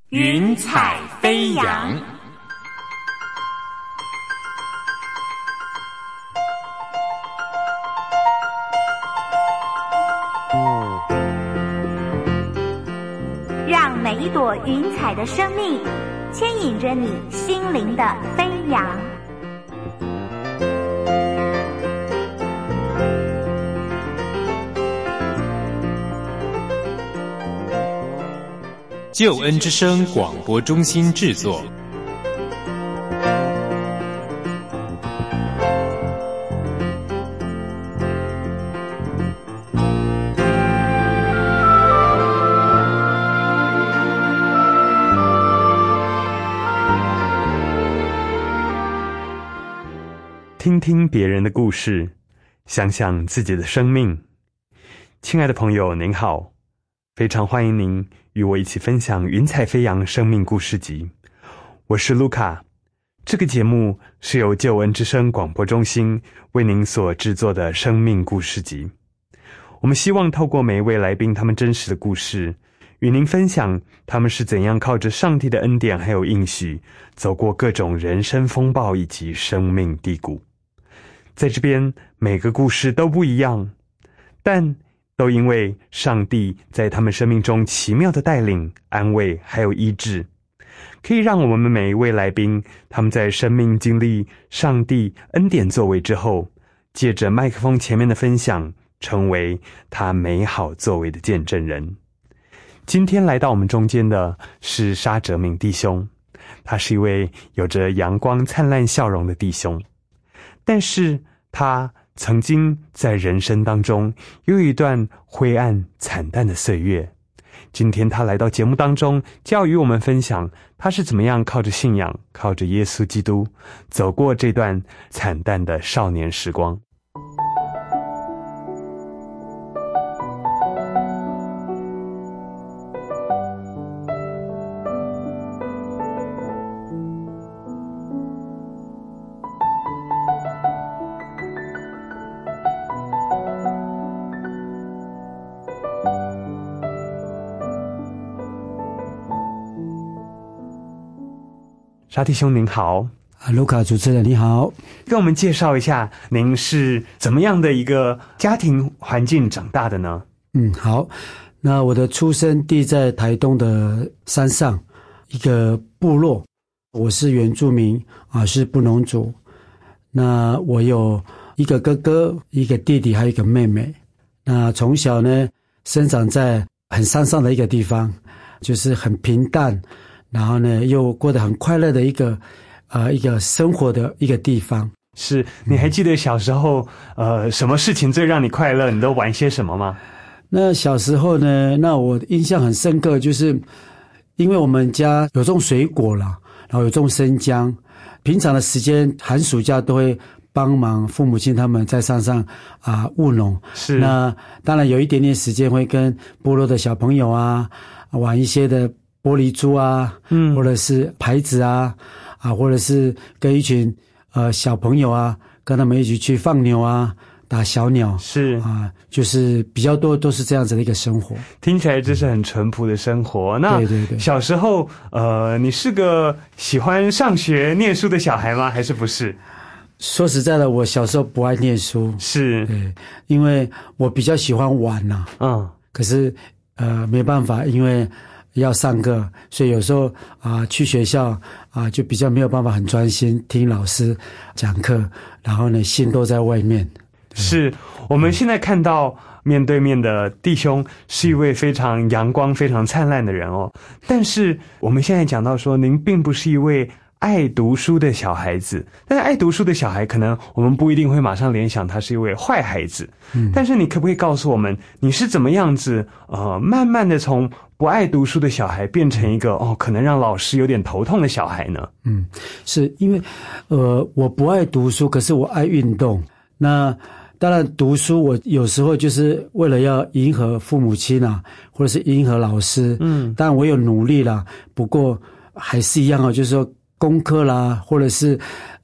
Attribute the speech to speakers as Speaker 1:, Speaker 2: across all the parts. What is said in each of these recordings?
Speaker 1: 云彩飞扬。
Speaker 2: 让每一朵云彩的生命牵引着你心灵的飞扬。
Speaker 1: 救恩之声广播中心制作。
Speaker 3: 听听别人的故事，想想自己的生命。亲爱的朋友，您好，非常欢迎您与我一起分享云彩飞扬生命故事集。我是卢卡，这个节目是由救恩之声广播中心为您所制作的生命故事集。我们希望透过每一位来宾他们真实的故事，与您分享他们是怎样靠着上帝的恩典还有应许，走过各种人生风暴以及生命低谷。在这边每个故事都不一样，但都因为上帝在他们生命中奇妙的带领、安慰还有医治，可以让我们每一位来宾他们在生命经历上帝恩典作为之后，借着麦克风前面的分享，成为他美好作为的见证人。今天来到我们中间的是沙哲明弟兄，他是一位有着阳光灿烂笑容的弟兄，但是他曾经在人生当中有一段灰暗惨淡的岁月。今天他来到节目当中，就要与我们分享他是怎么样靠着信仰，靠着耶稣基督走过这段惨淡的少年时光。沙弟兄您好。
Speaker 4: 卢卡主持人你好。
Speaker 3: 跟我们介绍一下您是怎么样的一个家庭环境长大的呢？
Speaker 4: 好，那我的出生地在台东的山上一个部落，我是原住民是布农族。那我有一个哥哥，一个弟弟还有一个妹妹。那从小呢生长在很山上的一个地方，就是很平淡，然后呢又过得很快乐的一个生活的一个地方。
Speaker 3: 是，你还记得小时候什么事情最让你快乐？你都玩些什么吗？
Speaker 4: 那小时候呢，那我印象很深刻，就是因为我们家有种水果啦，然后有种生姜，平常的时间寒暑假都会帮忙父母亲他们在山上务农。
Speaker 3: 是，
Speaker 4: 那当然有一点点时间会跟部落的小朋友玩一些的玻璃珠或者是牌子或者是跟一群小朋友跟他们一起去放牛打小鸟。
Speaker 3: 是
Speaker 4: 就是比较多都是这样子的一个生活。
Speaker 3: 听起来这是很淳朴的生活。那
Speaker 4: 对
Speaker 3: 小时候你是个喜欢上学念书的小孩吗？还是不是？
Speaker 4: 说实在的，我小时候不爱念书。
Speaker 3: 是，
Speaker 4: 对，因为我比较喜欢玩可是没办法，因为要上课，所以有时候去学校就比较没有办法很专心听老师讲课，然后呢心都在外面。
Speaker 3: 是，我们现在看到面对面的弟兄是一位非常阳光非常灿烂的人但是我们现在讲到说您并不是一位爱读书的小孩子，但是爱读书的小孩可能我们不一定会马上联想他是一位坏孩子。但是你可不可以告诉我们，你是怎么样子慢慢的从不爱读书的小孩变成一个可能让老师有点头痛的小孩呢？
Speaker 4: 是因为我不爱读书，可是我爱运动。那当然读书我有时候就是为了要迎合父母亲或者是迎合老师。当然我有努力啦，不过还是一样就是说功课啦，或者是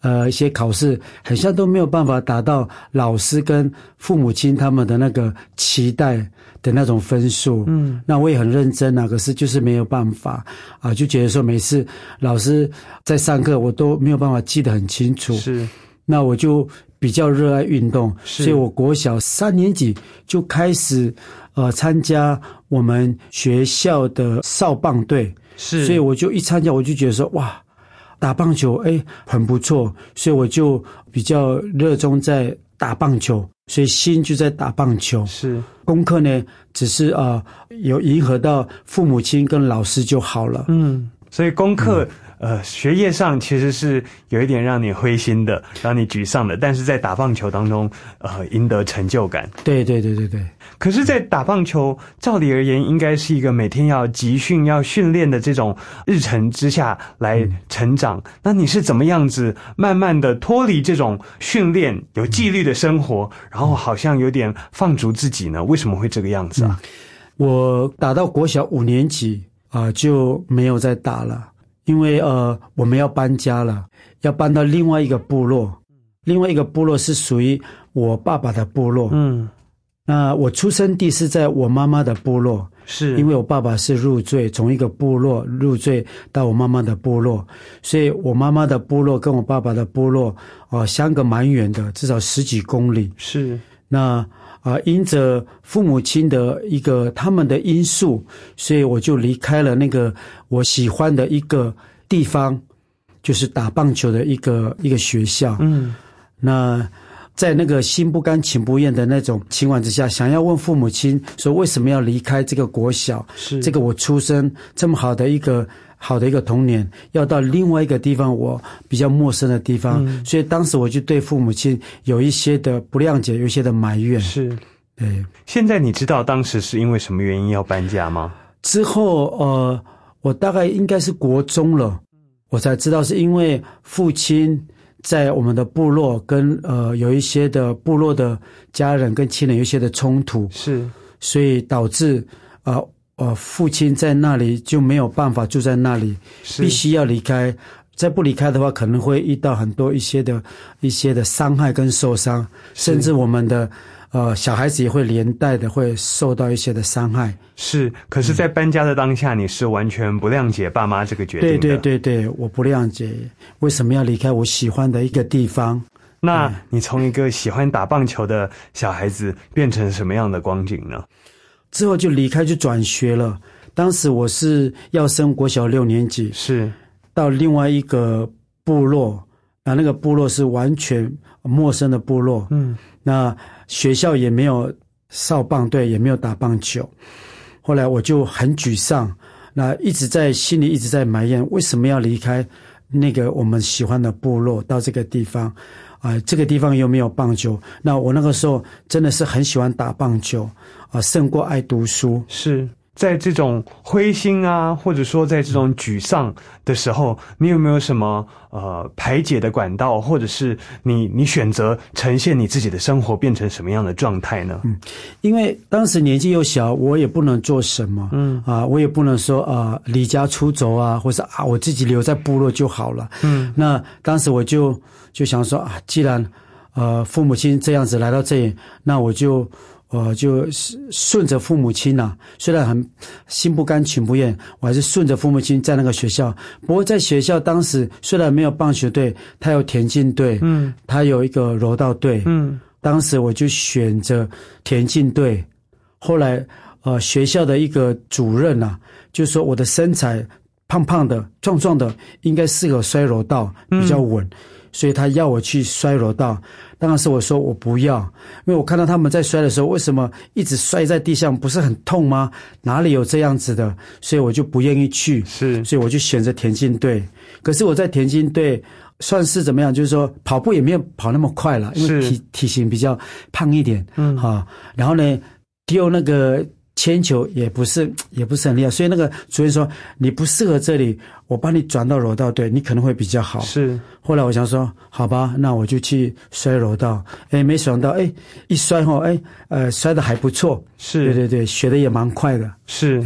Speaker 4: 一些考试，很像都没有办法达到老师跟父母亲他们的那个期待的那种分数。那我也很认真啊，可是就是没有办法啊，就觉得说每次老师在上课我都没有办法记得很清楚。
Speaker 3: 是，
Speaker 4: 那我就比较热爱运动，所以我国小3年级就开始参加我们学校的少棒队。是，所以我就一参加我就觉得说哇，打棒球很不错，所以我就比较热衷在打棒球，所以心就在打棒球。
Speaker 3: 是，
Speaker 4: 功课呢只是有迎合到父母亲跟老师就好了。
Speaker 3: 所以功课学业上其实是有一点让你灰心的，让你沮丧的，但是在打棒球当中赢得成就感。
Speaker 4: 对。
Speaker 3: 可是在打棒球照理而言应该是一个每天要集训要训练的这种日程之下来成长，那你是怎么样子慢慢的脱离这种训练有纪律的生活，然后好像有点放逐自己呢？为什么会这个样子啊？
Speaker 4: 我打到国小5年级就没有再打了，因为我们要搬家了，要搬到另外一个部落，另外一个部落是属于我爸爸的部落。那我出生地是在我妈妈的部落，是因为我爸爸是入赘，从一个部落入赘到我妈妈的部落，所以我妈妈的部落跟我爸爸的部落相隔蛮远的，至少10几公里。是，那因着父母亲的一个他们的因素，所以我就离开了那个我喜欢的一个地方，就是打棒球的一个学校。那在那个心不甘情不愿的那种情况之下，想要问父母亲说为什么要离开这个国小，是这个我出生这么好的一个童年，要到另外一个地方我比较陌生的地方。所以当时我就对父母亲有一些的不谅解，有一些的埋怨。是，对。
Speaker 3: 现在你知道当时是因为什么原因要搬家吗？
Speaker 4: 之后我大概应该是国中了，我才知道是因为父亲在我们的部落跟有一些的部落的家人跟亲人有一些的冲突，是，所以导致父亲在那里就没有办法住在那里，必须要离开。再不离开的话，可能会遇到很多一些的伤害跟受伤，甚至我们的小孩子也会连带的会受到一些的伤害。是，
Speaker 3: 可是在搬家的当下，你是完全不谅解爸妈这个决定的。
Speaker 4: 对，我不谅解为什么要离开我喜欢的一个地方。
Speaker 3: 那你从一个喜欢打棒球的小孩子变成什么样的光景呢？
Speaker 4: 之后就离开，就转学了。当时我是要升国小6年级，是到另外一个部落，那个部落是完全陌生的部落。那学校也没有少棒队，也没有打棒球。后来我就很沮丧，那心里一直在埋怨，为什么要离开那个我们喜欢的部落到这个地方这个地方又没有棒球。那我那个时候真的是很喜欢打棒球胜过爱读书。
Speaker 3: 是，在这种灰心或者说在这种沮丧的时候，你有没有什么排解的管道，或者是你选择呈现你自己的生活变成什么样的状态呢？
Speaker 4: 因为当时年纪又小，我也不能做什么，我也不能说离家出走或者我自己留在部落就好了。那当时我就想说既然父母亲这样子来到这里，那我就顺着父母亲虽然很心不甘情不愿，我还是顺着父母亲在那个学校。不过在学校当时虽然没有棒球队，他有田径队，他有一个柔道队，当时我就选择田径队。后来学校的一个主任就说我的身材胖胖的壮壮的，应该适合摔柔道比较稳，所以他要我去摔柔道。当然是我说我不要，因为我看到他们在摔的时候，为什么一直摔在地上，不是很痛吗？哪里有这样子的？所以我就不愿意去，所以我就选择田径队。可是我在田径队算是怎么样，就是说跑步也没有跑那么快了，因为体型比较胖一点，然后呢丢那个铅球也不是很厉害，所以那个主任说你不适合这里，我帮你转到柔道队，你可能会比较好。是，后来我想说好吧，那我就去摔柔道。没想到一摔摔得还不错。是，对，学得也蛮快的。是，对。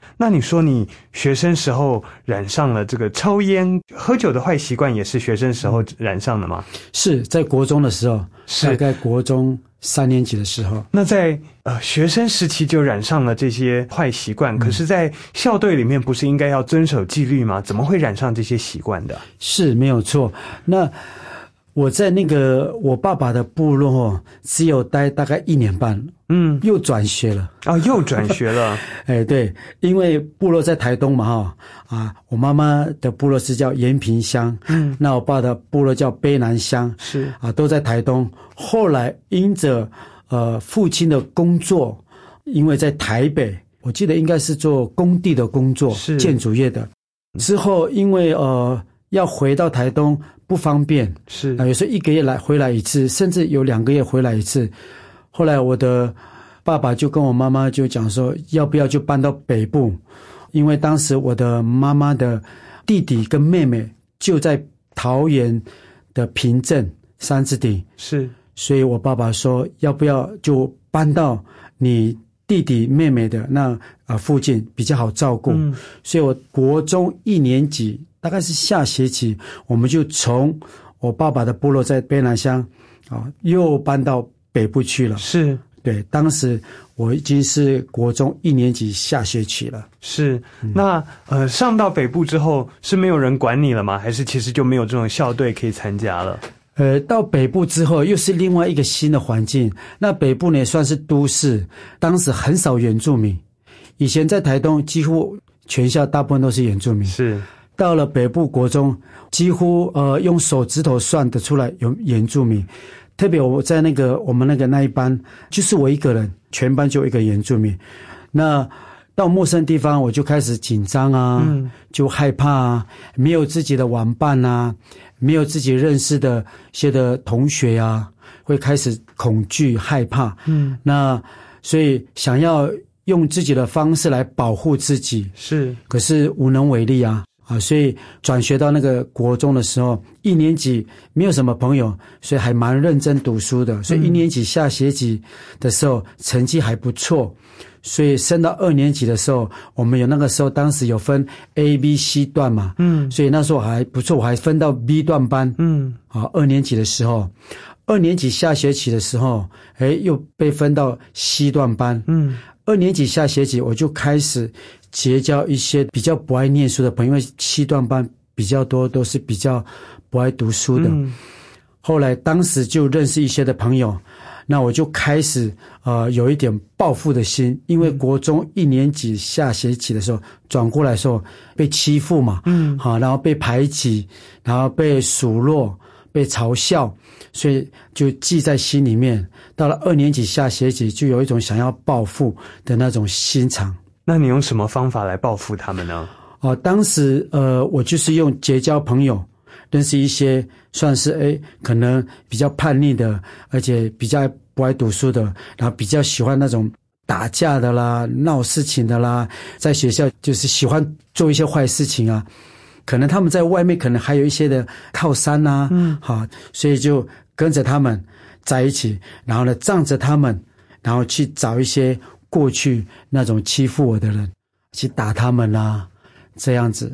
Speaker 3: 那你说你学生时候染上了这个抽烟喝酒的坏习惯，也是学生时候染上的吗？
Speaker 4: 是在国中的时候，大概国中3年级的时候。
Speaker 3: 那在学生时期就染上了这些坏习惯，可是在校队里面不是应该要遵守纪律吗？怎么会染上这些习惯的？
Speaker 4: 是没有错。那我在那个我爸爸的部落只有待大概1年半，又转学了。
Speaker 3: 又转学了。
Speaker 4: 对，因为部落在台东嘛，我妈妈的部落是叫延平乡，那我爸的部落叫卑南乡，
Speaker 3: 是
Speaker 4: 都在台东。后来因着父亲的工作，因为在台北，我记得应该是做工地的工作，是建筑业的。之后因为要回到台东不方便，是有时候1个月回来一次，甚至有2个月回来一次。后来我的爸爸就跟我妈妈就讲说，要不要就搬到北部，因为当时我的妈妈的弟弟跟妹妹就在桃园的平镇三字顶，是，所以我爸爸说要不要就搬到你弟弟妹妹的那附近比较好照顾。所以我国中1年级大概是下学期，我们就从我爸爸的部落在卑南乡又搬到北部去了。是，对，当时我已经是国中1年级下学期了。
Speaker 3: 是，那上到北部之后是没有人管你了吗？还是其实就没有这种校队可以参加了？
Speaker 4: 到北部之后又是另外一个新的环境。那北部呢算是都市，当时很少原住民。以前在台东几乎全校大部分都是原住民。是，到了北部国中，几乎用手指头算得出来有原住民。特别我在我们那一班，就是我一个人，全班就一个原住民。那到陌生地方我就开始紧张就害怕没有自己的玩伴没有自己认识的一些的同学会开始恐惧害怕。那所以想要用自己的方式来保护自己，是，可是无能为力所以转学到那个国中的时候，1年级没有什么朋友，所以还蛮认真读书的。所以1年级下学期的时候成绩还不错，所以升到2年级的时候，我们有那个时候当时有分 A、B、C 段嘛，所以那时候还不错，我还分到 B 段班。2年级的时候，2年级下学期的时候，又被分到 C 段班。2年级下学期我就开始结交一些比较不爱念书的朋友，因为7段班比较多都是比较不爱读书的。后来当时就认识一些的朋友，那我就开始有一点报复的心，因为国中1年级下学期的时候转过来的时候被欺负嘛，然后被排挤，然后被数落，被嘲笑，所以就记在心里面。到了2年级下学期就有一种想要报复的那种心肠。
Speaker 3: 那你用什么方法来报复他们呢？
Speaker 4: 当时我就是用结交朋友，认识一些算是可能比较叛逆的，而且比较不爱读书的，然后比较喜欢那种打架的啦、闹事情的啦，在学校就是喜欢做一些坏事情可能他们在外面可能还有一些的靠山所以就跟着他们在一起，然后呢仗着他们，然后去找一些过去那种欺负我的人，去打他们这样子。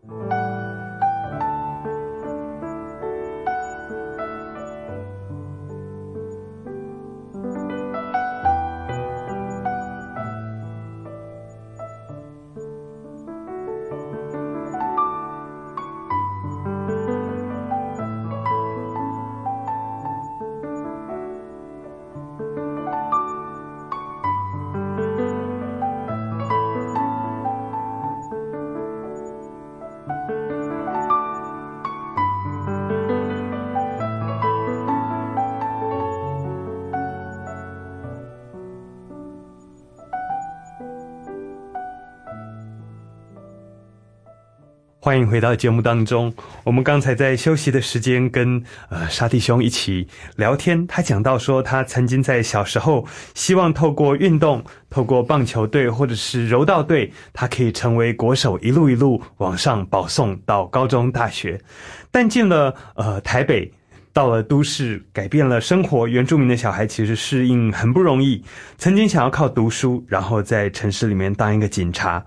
Speaker 3: 欢迎回到节目当中。我们刚才在休息的时间跟沙弟兄一起聊天，他讲到说他曾经在小时候希望透过运动，透过棒球队或者是柔道队，他可以成为国手，一路一路往上保送到高中大学。但进了台北，到了都市，改变了生活，原住民的小孩其实适应很不容易。曾经想要靠读书，然后在城市里面当一个警察，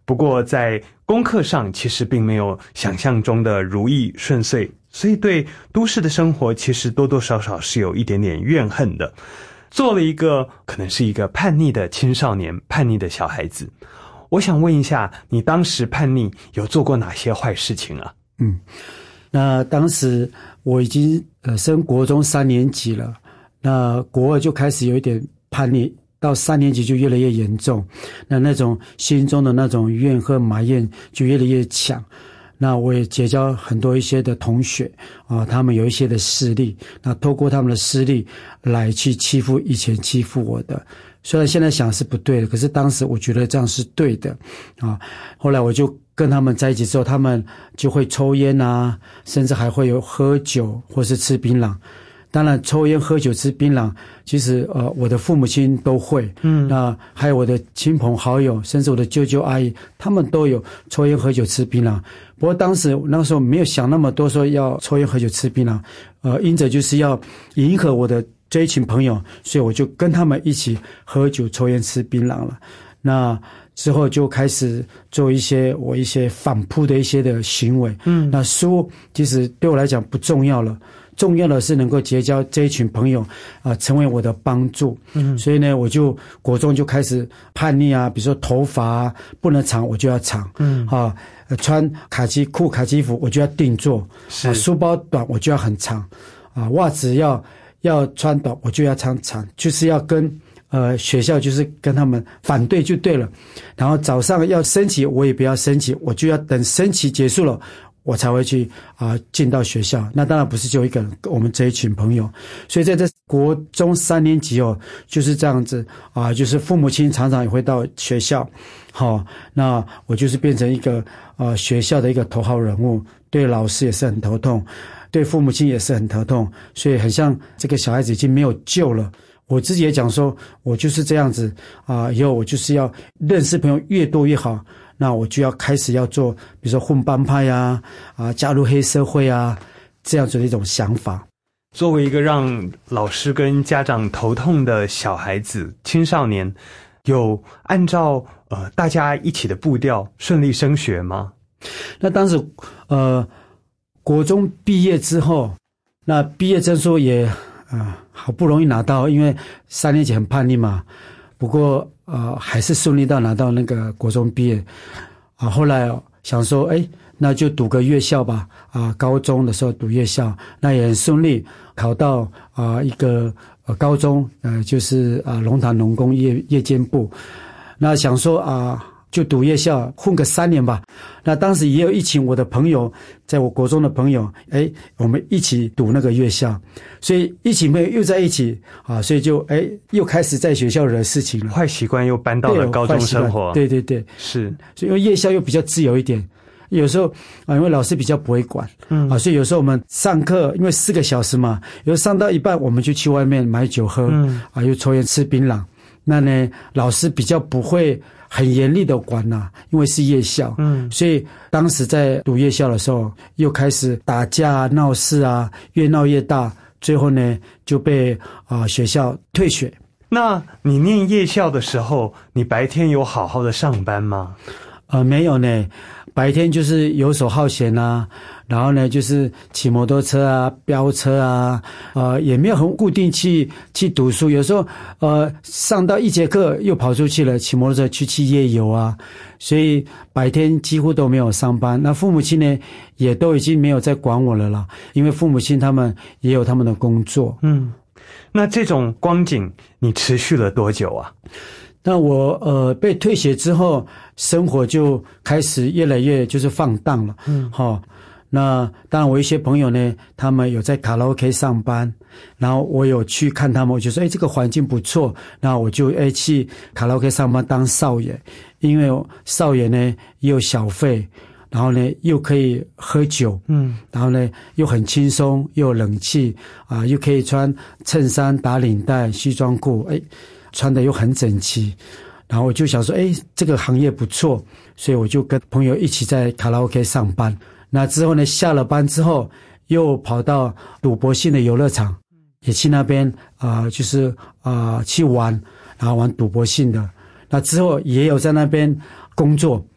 Speaker 3: 不过在功课上其实并没有想象中的如意顺遂，所以对都市的生活其实多多少少是有一点点怨恨的。做了一个可能是一个叛逆的青少年，叛逆的小孩子。我想问一下，你当时叛逆有做过哪些坏事情啊？
Speaker 4: 那当时我已经升国中3年级了，那国2就开始有一点叛逆，到3年级就越来越严重，那种心中的那种怨恨埋怨就越来越强。那我也结交很多一些的同学啊，他们有一些的势力，那透过他们的势力来去欺负以前欺负我的。虽然现在想是不对的，可是当时我觉得这样是对的啊。后来我就跟他们在一起之后，他们就会抽烟啊，甚至还会有喝酒或是吃槟榔。当然抽烟喝酒吃槟榔其实我的父母亲都会，那还有我的亲朋好友，甚至我的舅舅阿姨，他们都有抽烟喝酒吃槟榔。不过当时那时候没有想那么多说要抽烟喝酒吃槟榔，因着就是要迎合我的这一群朋友，所以我就跟他们一起喝酒抽烟吃槟榔了。那之后就开始做一些反扑的一些的行为。那书其实对我来讲不重要了，重要的是能够结交这一群朋友成为我的帮助。所以呢，我就国中就开始叛逆啊，比如说头发不能长我就要长，穿卡其裤卡其服我就要定做，书包短我就要很长，袜子要穿短我就要穿长，就是要跟学校就是跟他们反对就对了。然后早上要升旗我也不要升旗，我就要等升旗结束了我才会去进到学校。那当然不是就一个人，我们这一群朋友。所以在这国中3年级就是这样子就是父母亲常常也会到学校，那我就是变成一个学校的一个头号人物，对老师也是很头痛，对父母亲也是很头痛，所以很像这个小孩子已经没有救了。我自己也讲说，我就是这样子以后我就是要认识朋友越多越好。那我就要开始要做，比如说混帮派加入黑社会这样子的一种想法。
Speaker 3: 作为一个让老师跟家长头痛的小孩子、青少年，有按照大家一起的步调顺利升学吗？
Speaker 4: 那当时国中毕业之后，那毕业证书也好不容易拿到，因为3年级很叛逆嘛。不过还是顺利到拿到那个国中毕业后来想说那就读个院校吧高中的时候读院校，那也很顺利考到一个高中就是龙潭农工夜间部。那想说就读夜校混个3年吧。那当时也有一群我的朋友，在我国中的朋友我们一起读那个夜校，所以一起朋友又在一起所以就又开始在学校惹事情了，
Speaker 3: 坏习惯又搬到了高中生活。
Speaker 4: 对对对，
Speaker 3: 是。
Speaker 4: 所以因为夜校又比较自由一点，有时候因为老师比较不会管所以有时候我们上课因为4个小时嘛，有时候上到一半我们就去外面买酒喝又抽烟吃槟榔。那呢老师比较不会很严厉的管因为是夜校所以当时在读夜校的时候又开始打架闹事越闹越大，最后呢就被学校退学。
Speaker 3: 那你念夜校的时候，你白天有好好的上班吗？
Speaker 4: 没有呢，白天就是游手好闲然后呢就是骑摩托车飙车也没有很固定去读书，有时候上到1节课又跑出去了，骑摩托车去夜游所以白天几乎都没有上班。那父母亲呢也都已经没有在管我了啦，因为父母亲他们也有他们的工作。
Speaker 3: 那这种光景你持续了多久啊？
Speaker 4: 那我被退学之后，生活就开始越来越就是放荡了。那当然我一些朋友呢，他们有在卡拉 OK 上班，然后我有去看他们，我就说这个环境不错，然后我就去卡拉 OK 上班当少爷，因为少爷呢也有小费，然后呢又可以喝酒然后呢又很轻松，又有冷气又可以穿衬衫打领带西装裤穿的又很整齐。然后我就想说这个行业不错，所以我就跟朋友一起在卡拉 OK 上班。那之后呢下了班之后又跑到赌博性的游乐场，也去那边就是去玩，然后玩赌博性的。那之后也有在那边工作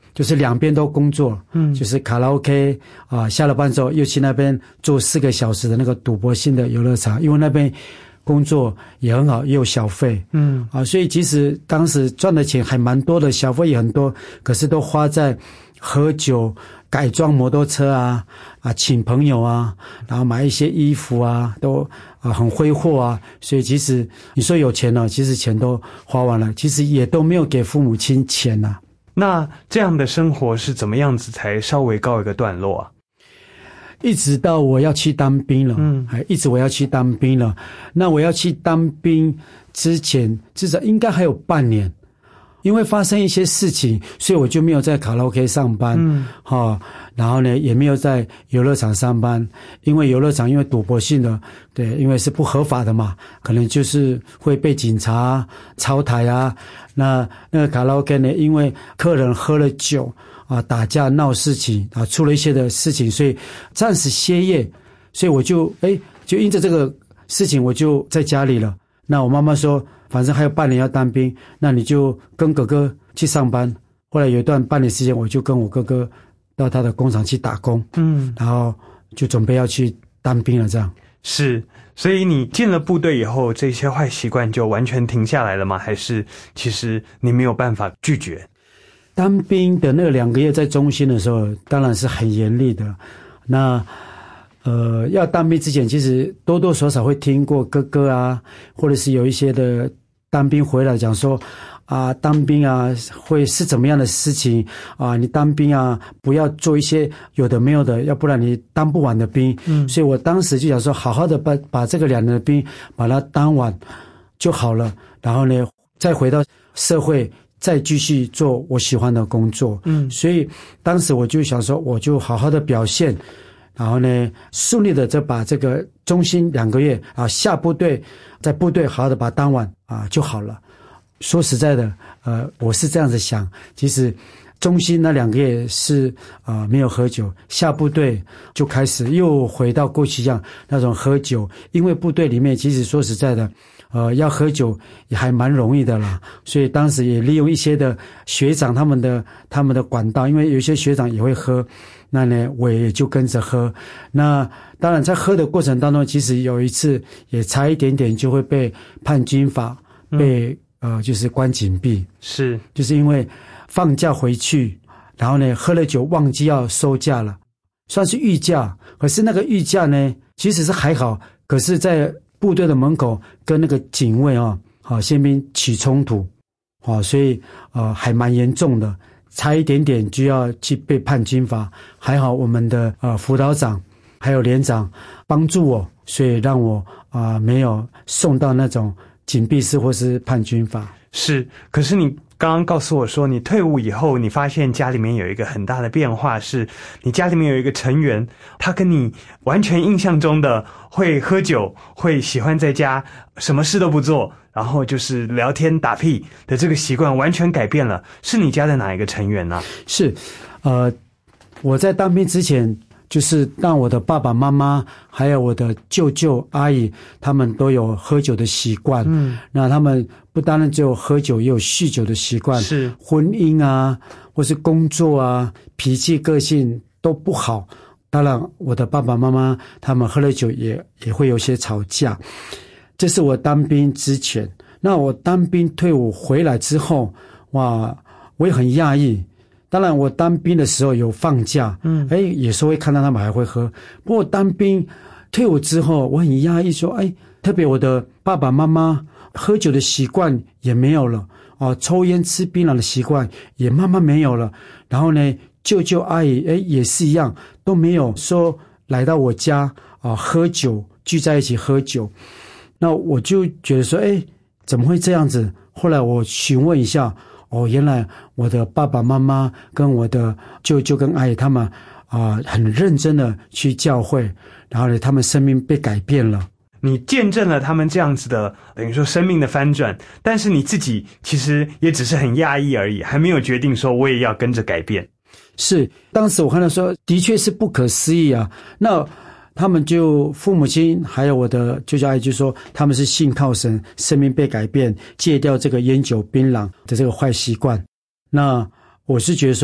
Speaker 4: 就是两边都工作，就是卡拉 OK 啊，下了班之后又去那边做4个小时的那个赌博性的游乐场，因为那边工作也很好，也有小费，所以即使当时赚的钱还蛮多的，小费也很多，可是都花在喝酒、改装摩托车啊，请朋友啊，然后买一些衣服啊，都很挥霍啊，所以其实你说有钱了，其实钱都花完了，其实也都没有给父母亲钱啊。
Speaker 3: 那这样的生活是怎么样子才稍微告一个段落啊？
Speaker 4: 一直到我要去当兵了，一直我要去当兵了。那我要去当兵之前，至少应该还有半年，因为发生一些事情，所以我就没有在卡拉 OK 上班，然后呢，也没有在游乐场上班，因为游乐场因为赌博性的，对，因为是不合法的嘛，可能就是会被警察抄台啊。那个卡拉 OK 呢，因为客人喝了酒打架闹事情出了一些的事情，所以暂时歇业，所以我就因着这个事情我就在家里了。那我妈妈说，反正还有半年要当兵，那你就跟哥哥去上班。后来有一段半年时间，我就跟我哥哥到他的工厂去打工，然后就准备要去当兵了。这样
Speaker 3: 是，所以你进了部队以后，这些坏习惯就完全停下来了吗？还是其实你没有办法拒绝？
Speaker 4: 当兵的那个2个月在中心的时候，当然是很严厉的。那要当兵之前，其实多多少少会听过哥哥啊，或者是有一些的当兵回来讲说当兵会是怎么样的事情你当兵不要做一些有的没有的，要不然你当不完的兵。所以我当时就想说，好好的把这个2年的兵把它当完就好了，然后呢再回到社会，再继续做我喜欢的工作。所以当时我就想说，我就好好的表现，然后呢顺利的再把这个中心2个月下部队，在部队好好的把它当完就好了。说实在的我是这样子想，其实中心那2个月是没有喝酒，下部队就开始又回到过去一样那种喝酒，因为部队里面其实说实在的要喝酒也还蛮容易的啦，所以当时也利用一些的学长他们的管道，因为有一些学长也会喝，那呢我也就跟着喝。那当然在喝的过程当中，其实有一次也差一点点就会被判军法，被就是关禁闭，
Speaker 3: 是
Speaker 4: 就是因为放假回去，然后呢喝了酒忘记要收假了，算是御假，可是那个御假呢其实是还好，可是在部队的门口跟那个警卫宪兵起冲突所以还蛮严重的，差一点点就要去被判军法。还好我们的辅导长还有连长帮助我，所以让我没有送到那种禁闭室或是判军法。
Speaker 3: 是，可是你刚刚告诉我说，你退伍以后，你发现家里面有一个很大的变化，是你家里面有一个成员，他跟你完全印象中的会喝酒，会喜欢在家什么事都不做，然后就是聊天打屁的这个习惯完全改变了。是你家的哪一个成员呢？是，
Speaker 4: 我在当兵之前，就是让我的爸爸妈妈还有我的舅舅阿姨他们都有喝酒的习惯。那他们不单单只有喝酒，也有酗酒的习惯，是婚姻或是工作脾气个性都不好。当然我的爸爸妈妈他们喝了酒也会有些吵架。这是我当兵之前。那我当兵退伍回来之后，哇，我也很讶异。当然我当兵的时候有放假，有时候会看到他们还会喝。不过当兵退伍之后，我很讶异说，特别我的爸爸妈妈喝酒的习惯也没有了，抽烟吃槟榔的习惯也慢慢没有了。然后呢，舅舅阿姨也是一样，都没有说来到我家喝酒，聚在一起喝酒。那我就觉得说，怎么会这样子？后来我询问一下，原来我的爸爸妈妈跟我的舅舅跟阿姨他们很认真的去教会，然后呢他们生命被改变了。
Speaker 3: 你见证了他们这样子的等于说生命的翻转，但是你自己其实也只是很讶异而已，还没有决定说我也要跟着改变。
Speaker 4: 是，当时我看到说的确是不可思议那他们就父母亲还有我的舅舅阿姨就说他们是信靠神，生命被改变，戒掉这个烟酒槟榔的这个坏习惯。那我是觉得说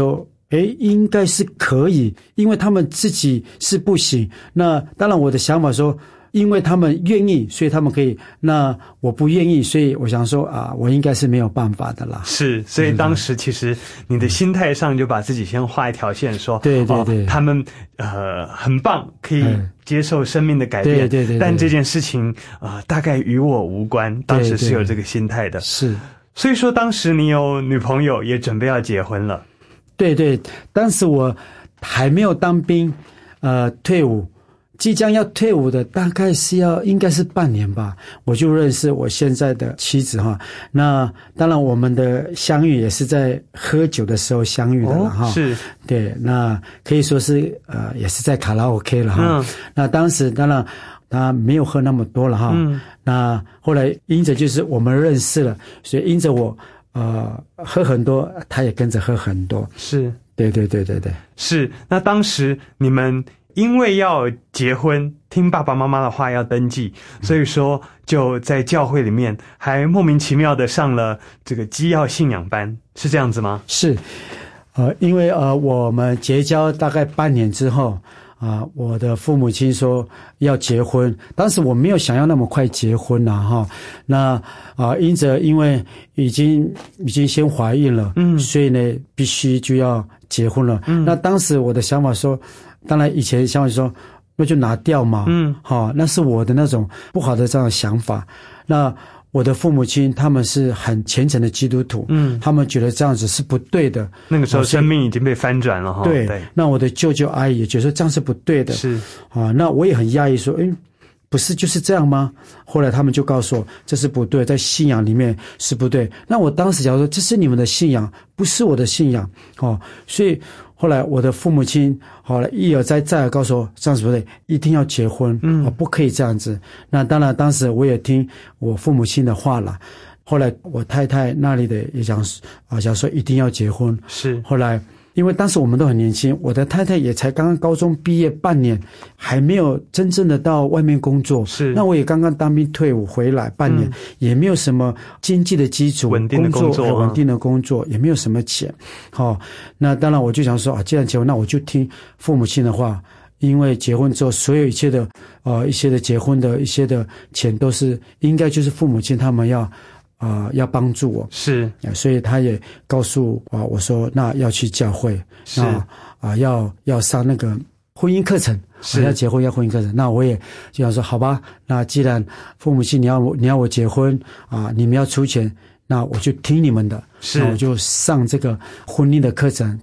Speaker 4: 应该是可以，因为他们自己是不行。那当然我的想法说，因为他们愿意，所以他们可以，那我不愿意，所以我想说我应该是没有办法的啦。
Speaker 3: 是，所以当时其实你的心态上就把自己先画一条线说，
Speaker 4: 对对对，
Speaker 3: 他们很棒，可以接受生命的改变，
Speaker 4: 对，
Speaker 3: 但这件事情大概与我无关，当时是有这个心态的。
Speaker 4: 是，
Speaker 3: 所以说当时你有女朋友，也准备要结婚了。
Speaker 4: 对，当时我还没有当兵，退伍，即将要退伍的，大概是应该是半年吧，我就认识我现在的妻子哈。那当然我们的相遇也是在喝酒的时候相遇的了哈。
Speaker 3: 是，
Speaker 4: 对，那可以说是也是在卡拉 OK 了哈。那当时当然他没有喝那么多了哈。那后来因着就是我们认识了，所以因着我喝很多，他也跟着喝很多。
Speaker 3: 是，
Speaker 4: 对，
Speaker 3: 是。那当时你们因为要结婚，听爸爸妈妈的话要登记，所以说就在教会里面还莫名其妙的上了这个基要信仰班，是这样子吗？
Speaker 4: 是，因为我们结交大概半年之后。我的父母亲说要结婚，当时我没有想要那么快结婚啦哈。那因为已经先怀孕了，所以呢必须就要结婚了。那当时我的想法说，当然以前想法说那就拿掉嘛，那是我的那种不好的这样的想法。那我的父母亲他们是很虔诚的基督徒，他们觉得这样子是不对的。
Speaker 3: 那个时候生命已经被翻转了哈。
Speaker 4: 对，那我的舅舅阿姨也觉得说这样是不对的。
Speaker 3: 是
Speaker 4: 那我也很讶异说，不是就是这样吗？后来他们就告诉我这是不对，在信仰里面是不对。那我当时假如说这是你们的信仰，不是我的信仰所以后来我的父母亲后来一而再再而告诉我这样子不对，一定要结婚，不可以这样子。那当然当时我也听我父母亲的话了。后来我太太那里的也讲说一定要结婚。
Speaker 3: 是，
Speaker 4: 后来因为当时我们都很年轻，我的太太也才刚刚高中毕业半年，还没有真正的到外面工作。
Speaker 3: 是，
Speaker 4: 那我也刚刚当兵退伍回来半年，也没有什么经济的基础，
Speaker 3: 稳定的工作，
Speaker 4: 稳定的工作，也没有什么钱。那当然我就想说既然结婚，那我就听父母亲的话。因为结婚之后，所有一切的一些的结婚的一些的钱都是应该就是父母亲他们要帮助我。
Speaker 3: 是，
Speaker 4: 所以他也告诉我说那要去教会，
Speaker 3: 是
Speaker 4: 要上那个婚姻课程，要结婚要婚姻课程。那我也就想说好吧，那既然父母亲你要我结婚你们要出钱，那我就听你们的。
Speaker 3: 是，
Speaker 4: 那我就上这个婚姻的课程。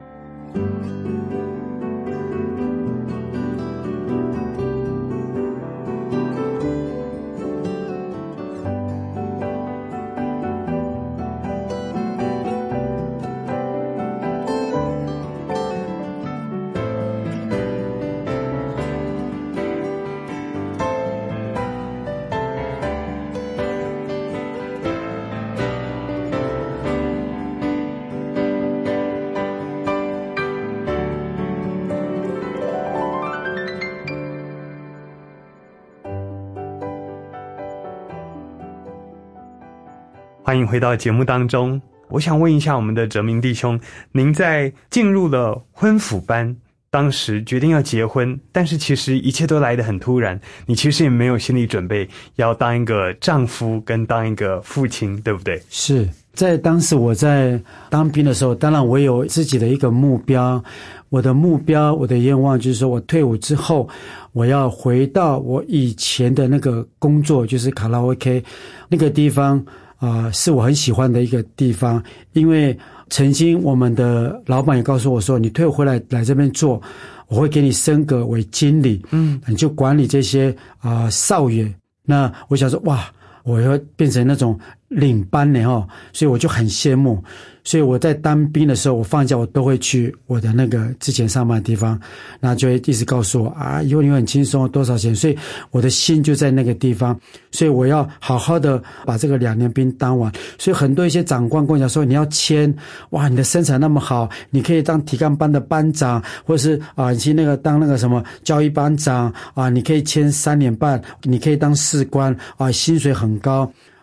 Speaker 3: 欢迎回到节目当中。我想问一下我们的哲明弟兄，您在进入了婚辅班，当时决定要结婚，但是其实一切都来得很突然，你其实也没有心理准备要当一个丈夫跟当一个父亲，对不对？
Speaker 4: 是，在当时我在当兵的时候，当然我有自己的一个目标，我的目标我的愿望就是说我退伍之后我要回到我以前的那个工作，就是卡拉 OK 那个地方是我很喜欢的一个地方。因为曾经我们的老板也告诉我说，你退伍回来这边做，我会给你升格为经理，你就管理这些少爷。那我想说哇，我要变成那种领班呢所以我就很羡慕。所以我在当兵的时候，我放假我都会去我的那个之前上班的地方，那就会一直告诉我以后你会很轻松，多少钱。所以我的心就在那个地方，所以我要好好的把这个2年兵当完。所以很多一些长官跟我讲说，你要签，哇，你的身材那么好，你可以当体干班的班长，或者是你去那个当那个什么教育班长你可以签3年半，你可以当士官薪水很高。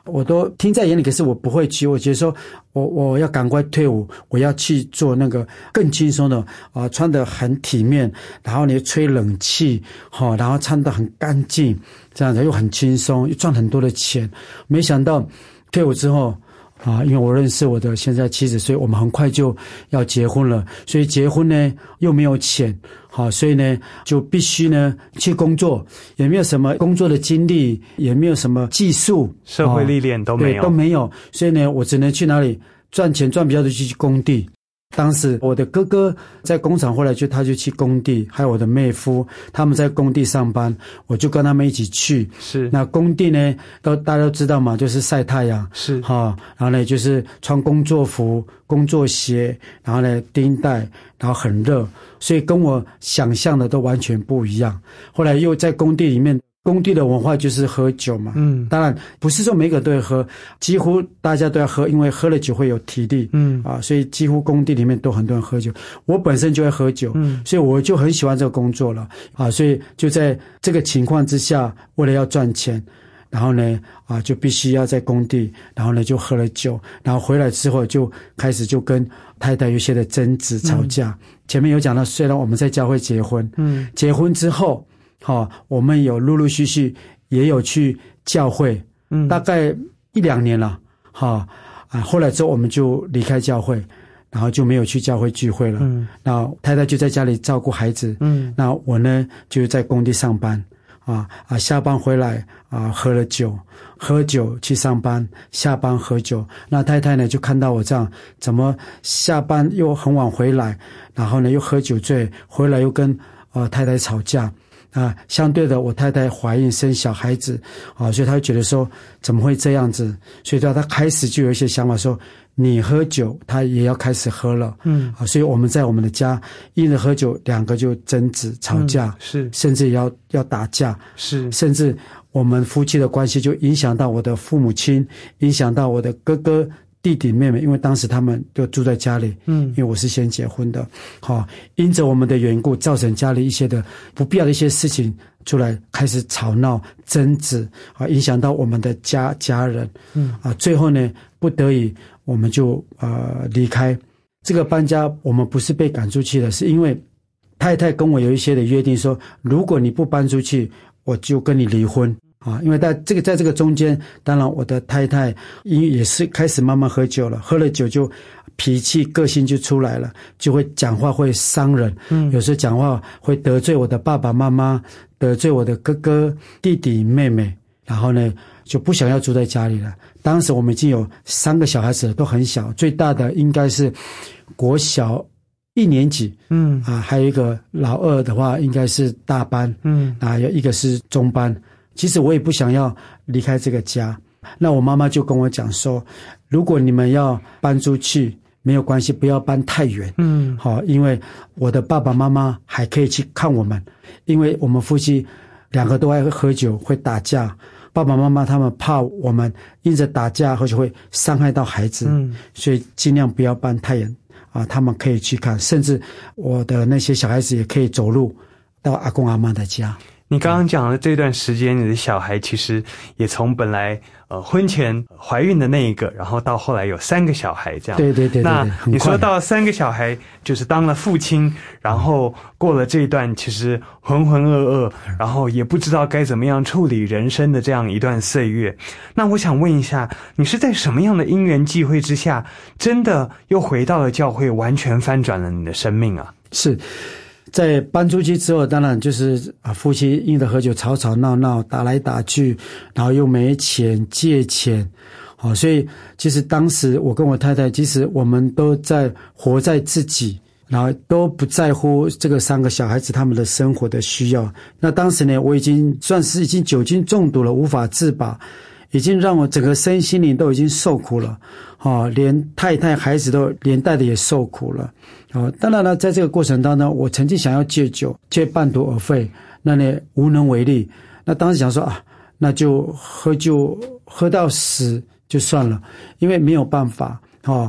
Speaker 4: 我都听在眼里，可是我不会去。我觉得说我要赶快退伍，我要去做那个更轻松的穿得很体面，然后你吹冷气，然后穿得很干净，这样子又很轻松，又赚很多的钱。没想到退伍之后因为我认识我的现在妻子，所以我们很快就要结婚了。所以结婚呢又没有钱，所以呢就必须呢去工作，也没有什么工作的经历，也没有什么技术，
Speaker 3: 社会历练都没有，
Speaker 4: 对，都没有。所以呢，我只能去哪里赚钱赚比较多，去工地。当时我的哥哥在工厂，后来他就去工地，还有我的妹夫他们在工地上班，我就跟他们一起去。
Speaker 3: 是，
Speaker 4: 那工地呢大家都知道嘛，就是晒太阳，
Speaker 3: 是
Speaker 4: 然后呢就是穿工作服、工作鞋，然后呢钉带，然后很热，所以跟我想象的都完全不一样。后来又在工地里面，工地的文化就是喝酒嘛，当然不是说每个都会喝，几乎大家都要喝，因为喝了酒会有体力，所以几乎工地里面都很多人喝酒。我本身就会喝酒，所以我就很喜欢这个工作了，所以就在这个情况之下，为了要赚钱，然后呢就必须要在工地，然后呢就喝了酒，然后回来之后就开始就跟太太有些的争执吵架。前面有讲到，虽然我们在教会结婚，结婚之后我们有陆陆续续也有去教会，大概1-2年了，后来之后我们就离开教会，然后就没有去教会聚会了。那太太就在家里照顾孩子，那我呢就在工地上班，下班回来喝了酒，喝酒去上班，下班喝酒。那太太呢就看到我这样，怎么下班又很晚回来，然后呢又喝酒醉，回来又跟太太吵架。相对的，我太太怀孕生小孩子，所以她觉得说怎么会这样子？所以她开始就有一些想法说，你喝酒，她也要开始喝了，所以我们在我们的家因着喝酒，两个就争执吵架，
Speaker 3: 是，
Speaker 4: 甚至要打架，是，甚至我们夫妻的关系就影响到我的父母亲，影响到我的哥哥、弟弟妹妹，因为当时他们就住在家里，因为我是先结婚的，因着我们的缘故，造成家里一些的不必要的一些事情出来，开始吵闹争执，影响到我们的家人，最后呢，不得已我们就离开。这个搬家我们不是被赶出去的，是因为太太跟我有一些的约定说，如果你不搬出去，我就跟你离婚。因为在这个中间，当然我的太太也是开始慢慢喝酒了，喝了酒就脾气个性就出来了，就会讲话会伤人，有时候讲话会得罪我的爸爸妈妈，得罪我的哥哥、弟弟、妹妹，然后呢就不想要住在家里了。当时我们已经有3个小孩子都很小，最大的应该是国小1年级，还有一个老二的话应该是大班，有一个是中班。其实我也不想要离开这个家，那我妈妈就跟我讲说，如果你们要搬出去没有关系，不要搬太远，因为我的爸爸妈妈还可以去看我们，因为我们夫妻2个都爱喝酒，会打架，爸爸妈妈他们怕我们因着打架或者会伤害到孩子，所以尽量不要搬太远，他们可以去看，甚至我的那些小孩子也可以走路到阿公阿嬷的家。
Speaker 3: 你刚刚讲的这段时间，你的小孩其实也从本来婚前怀孕的那一个，然后到后来有3个小孩这样。
Speaker 4: 对。
Speaker 3: 那你说到3个小孩，就是当了父亲，然后过了这一段其实浑浑噩噩，然后也不知道该怎么样处理人生的这样一段岁月。那我想问一下，你是在什么样的因缘际会之下，真的又回到了教会，完全翻转了你的生命啊？
Speaker 4: 是。在搬出去之后，当然就是夫妻因着喝酒吵吵闹闹，打来打去，然后又没钱借钱，所以其实当时我跟我太太，其实我们都在活在自己，然后都不在乎这个3个小孩子他们的生活的需要。那当时呢，我已经算是酒精中毒了，无法自拔，已经让我整个身心灵都已经受苦了，连太太孩子都连带的也受苦了。当然了，在这个过程当中，我曾经想要戒酒，却半途而废，那呢无能为力。那当时想说那就喝酒喝到死就算了，因为没有办法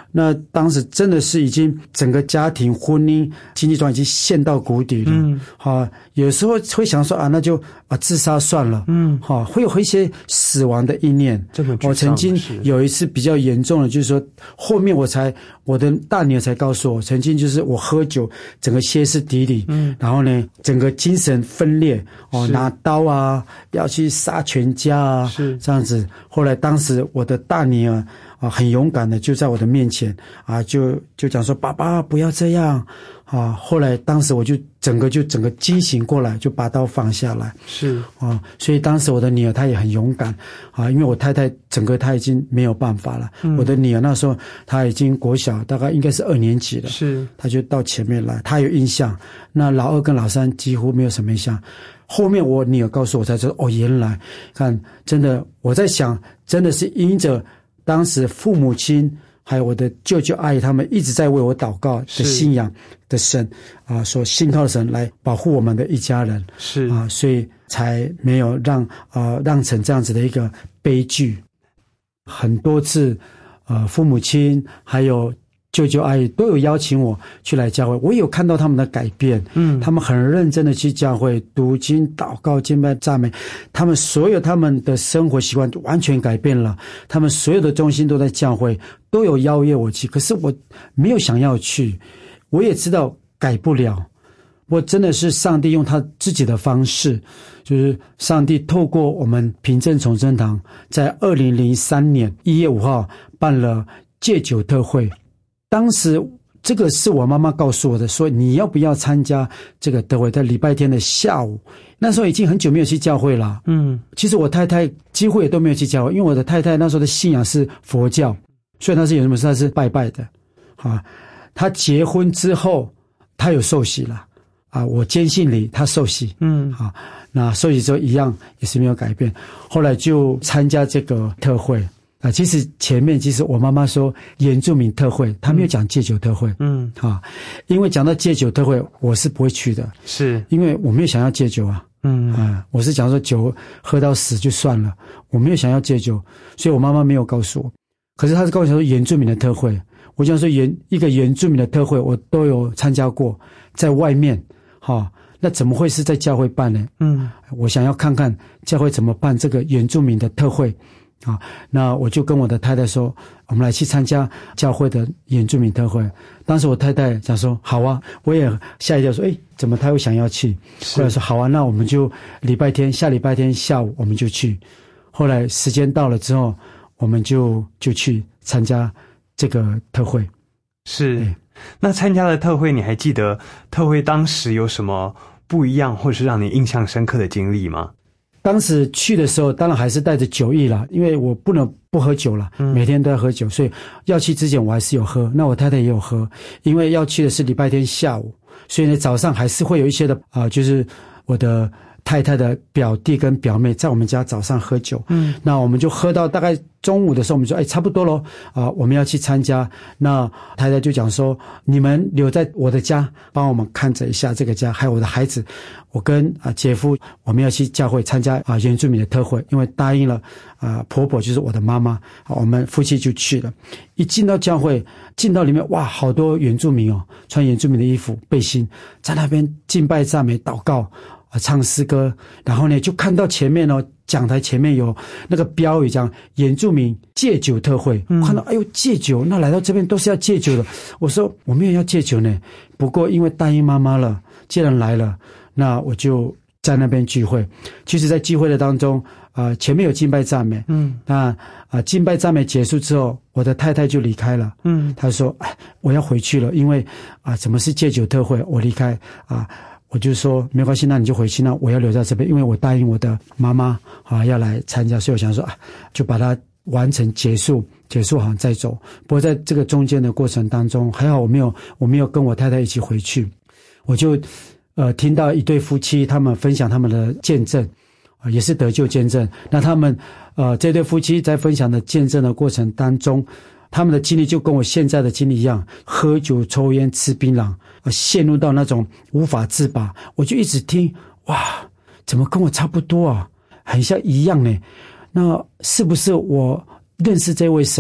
Speaker 4: 那当时真的是已经整个家庭、婚姻、经济状况已经陷到谷底了。有时候会想说那就自杀算了。会有一些死亡的意念。我曾经有一次比较严重的，就是说后面我的大女儿才告诉我，曾经就是我喝酒，整个歇斯底里，然后呢，整个精神分裂，拿刀要去杀全家这样子。后来当时我的大女儿很勇敢的就在我的面前就讲说爸爸不要这样后来当时我就整个惊醒过来，就把刀放下来。所以当时我的女儿她也很勇敢因为我太太她已经没有办法了。我的女儿那时候她已经国小，大概应该是2年级了。她就到前面来，她有印象。那老二跟老三几乎没有什么印象。后面我女儿告诉我才知道原来看真的，我在想真的是因着当时父母亲还有我的舅舅阿姨他们一直在为我祷告的信仰的神所信靠的神来保护我们的一家人所以才没有让成这样子的一个悲剧。很多次父母亲还有舅舅阿姨都有邀请我去来教会，我有看到他们的改变。他们很认真的去教会读经祷告敬拜赞美，他们所有他们的生活习惯完全改变了，他们所有的重心都在教会，都有邀约我去，可是我没有想要去。我也知道改不了，我真的是上帝用他自己的方式，就是上帝透过我们平镇重生堂在2003年1月5号办了戒酒特会。当时这个是我妈妈告诉我的，说你要不要参加这个特会，在礼拜天的下午。那时候已经很久没有去教会了。其实我太太几乎也都没有去教会，因为我的太太那时候的信仰是佛教，所以她是有什么事她是拜拜的她结婚之后她有受洗了我坚信礼她受洗那受洗之后一样也是没有改变，后来就参加这个特会其实前面我妈妈说原住民特会，她没有讲戒酒特会因为讲到戒酒特会我是不会去的，因为我没有想要戒酒我是讲说酒喝到死就算了，我没有想要戒酒，所以我妈妈没有告诉我。可是她是告诉我说原住民的特会，我想说一个原住民的特会我都有参加过，在外面那怎么会是在教会办呢？我想要看看教会怎么办这个原住民的特会那我就跟我的太太说，我们来去参加教会的原住民特会。当时我太太讲说好我也吓一跳说怎么她会想要去，后来说好那我们就下礼拜天下午我们就去。后来时间到了之后，我们就去参加这个特会。
Speaker 3: 那参加了特会，你还记得特会当时有什么不一样或是让你印象深刻的经历吗？
Speaker 4: 当时去的时候当然还是带着酒意啦，因为我不能不喝酒了，每天都要喝酒，所以要去之前我还是有喝，那我太太也有喝，因为要去的是礼拜天下午，所以呢早上还是会有一些的就是我的太太的表弟跟表妹在我们家早上喝酒那我们就喝到大概中午的时候，我们说差不多咯我们要去参加。那太太就讲说你们留在我的家帮我们看着一下这个家，还有我的孩子，我跟姐夫我们要去教会参加原住民的特会，因为答应了婆婆就是我的妈妈我们夫妻就去了。一进到教会，进到里面哇，好多原住民穿原住民的衣服背心，在那边敬拜赞美祷告唱诗歌，然后呢就看到前面讲台前面有那个标语讲原住民戒酒特会看到戒酒，那来到这边都是要戒酒的。我说我没有要戒酒呢，不过因为答应妈妈了，既然来了，那我就在那边聚会。其实在聚会的当中前面有敬拜赞美那敬拜赞美结束之后，我的太太就离开了她说我要回去了，因为怎么是戒酒特会我离开我就说没关系，那你就回去，那我要留在这边，因为我答应我的妈妈要来参加，所以我想说就把它完成结束好像再走。不过在这个中间的过程当中，还好我没有跟我太太一起回去，我就听到一对夫妻他们分享他们的见证也是得救见证。那他们这对夫妻在分享的见证的过程当中，他们的经历就跟我现在的经历一样，喝酒抽烟吃槟榔陷入到那种无法自拔。我就一直听哇，怎么跟我差不多很像一样呢？那是不是我认识这位神，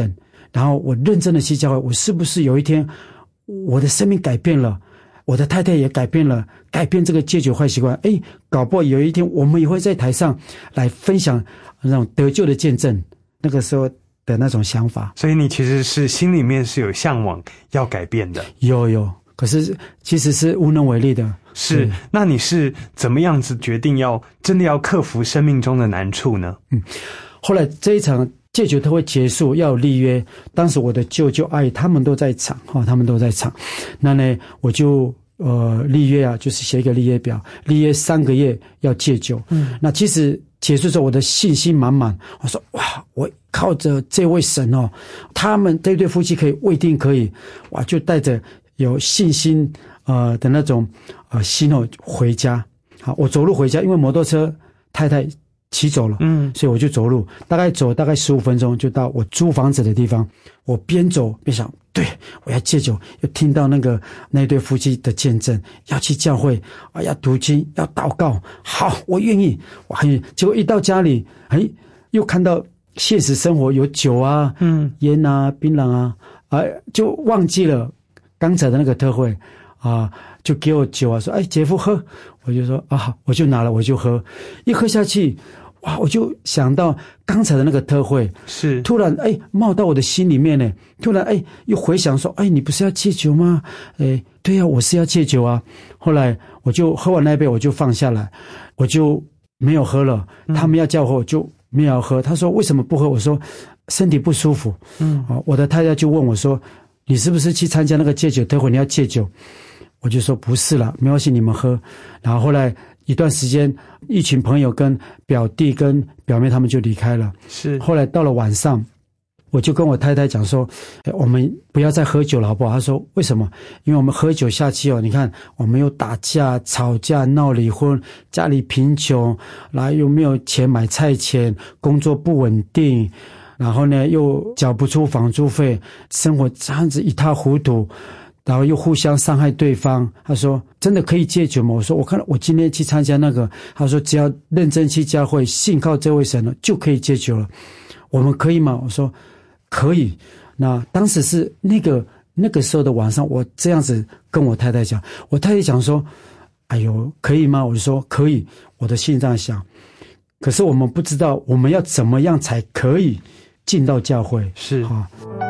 Speaker 4: 然后我认真的去教会，我是不是有一天我的生命改变了，我的太太也改变了，改变这个戒酒坏习惯，搞不好有一天我们也会在台上来分享那种得救的见证，那个时候的那种想法。
Speaker 3: 所以你其实是心里面是有向往要改变的。
Speaker 4: 有，可是其实是无能为力的。
Speaker 3: 是，那你是怎么样子决定真的要克服生命中的难处呢？
Speaker 4: 后来这一场戒酒特会结束，要有立约，当时我的舅舅阿姨他们都在场，那呢我就立约啊，就是写一个立约表，立约3个月要戒酒。那其实结束之后我的信心满满，我说哇，我靠着这位神哦，他们这对夫妻可以，我一定可以，哇，就带着有信心的那种心哦回家。好，我走路回家，因为摩托车太太骑走了，所以我就走路，大概15分钟就到我租房子的地方。我边走边想，对，我要戒酒，又听到那对夫妻的见证，要去教会啊，要读经，要祷告，好，我愿意，我很愿意。结果一到家里，又看到现实生活有酒啊，烟啊，槟榔啊，就忘记了刚才的那个特会啊，就给我酒啊，说姐夫喝，我就说啊，我就拿了，我就喝，一喝下去，哇，我就想到刚才的那个特会，
Speaker 3: 是
Speaker 4: 突然冒到我的心里面呢，突然又回想说，你不是要戒酒吗？对啊，我是要戒酒啊。后来我就喝完那一杯，我就放下来，我就没有喝了。他们要叫我，我就没有喝。他说为什么不喝？我说身体不舒服。我的太太就问我说，你是不是去参加那个戒酒特会？你要戒酒？我就说不是啦，没关系，你们喝。然后后来一段时间，一群朋友跟表弟跟表妹他们就离开了。
Speaker 3: 是，
Speaker 4: 后来到了晚上，我就跟我太太讲说，我们不要再喝酒了好不好？她说为什么？因为我们喝酒下去你看我们又打架吵架闹离婚，家里贫穷，然后又没有钱买菜钱，工作不稳定，然后呢又缴不出房租费，生活这样子一塌糊涂，然后又互相伤害对方。他说真的可以戒酒吗？我说我今天去参加那个，他说只要认真去教会，信靠这位神了，就可以戒酒了。我们可以吗？我说可以。那当时是那个时候的晚上，我这样子跟我太太讲，我太太讲说哎呦可以吗？我就说可以，我的心这样想。可是我们不知道我们要怎么样才可以进到教会。
Speaker 3: 是
Speaker 4: 啊。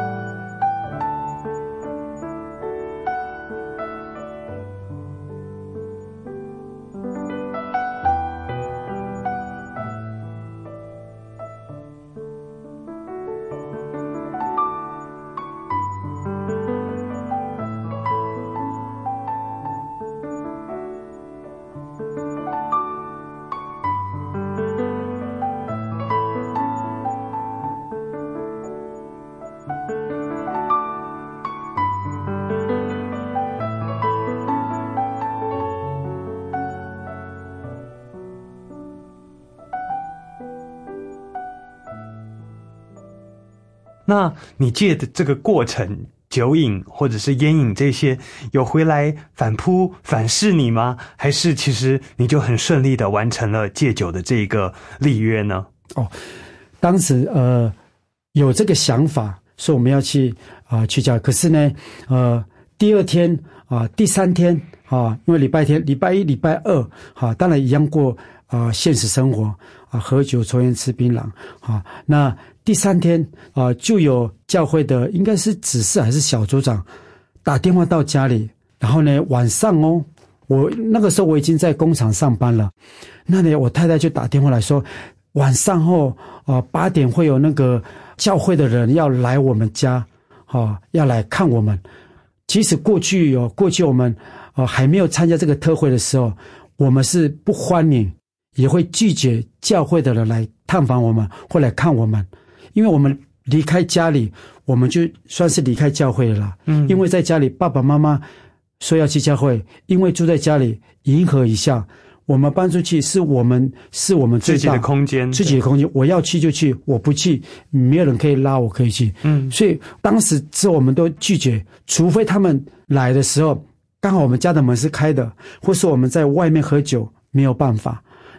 Speaker 3: 那你戒的这个过程，酒瘾或者是烟瘾这些，有回来反扑反噬你吗？还是其实你就很顺利的完成了戒酒的这个立约呢？
Speaker 4: 当时有这个想法，说我们要去教，可是呢第二天第三天因为礼拜天、礼拜一、礼拜二当然一样过现实生活喝酒、抽烟、吃槟榔那第三天就有教会的应该是执事还是小组长打电话到家里，然后呢晚上我那个时候我已经在工厂上班了，那呢我太太就打电话来说，晚上后8点会有那个教会的人要来我们家要来看我们。其实过去我们还没有参加这个特会的时候，我们是不欢迎也会拒绝教会的人来探访我们或来看我们，因为我们离开家里，我们就算是离开教会了啦。因为在家里爸爸妈妈说要去教会，因为住在家里迎合一下，我们搬出去是我们最大
Speaker 3: 自己的空间，
Speaker 4: 我要去就去，我不去没有人可以拉我可以去。所以当时之后我们都拒绝，除非他们来的时候刚好我们家的门是开的，或是我们在外面喝酒没有办法，